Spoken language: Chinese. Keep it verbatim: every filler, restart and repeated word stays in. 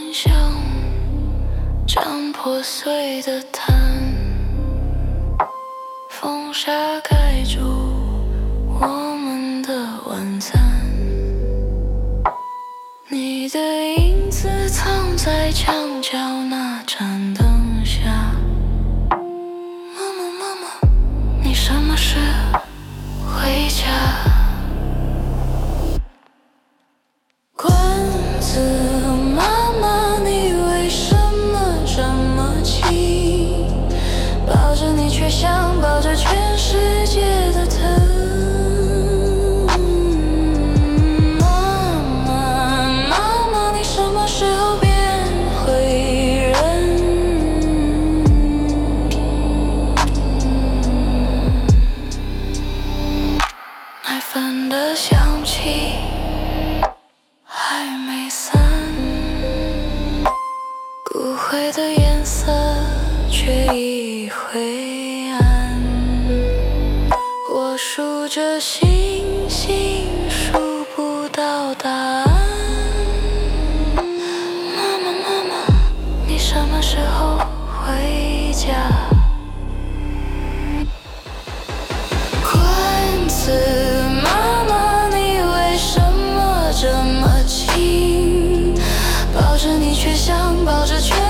像张破碎的毯，风沙盖住我们的晚餐。你的影子藏在墙角那盏灯下。妈妈，妈妈，你什么时回家？棍子，妈妈，你为什么这么轻？抱着你却像抱着全世界的疼。妈妈，妈妈，你什么时候变回人？奶粉的香气还没散，骨灰的颜色却已灰暗。我数着星星，数不到答案。妈妈，妈妈，你什么时候回家？棍子，妈妈，你为什么这么轻？抱着你却像抱着全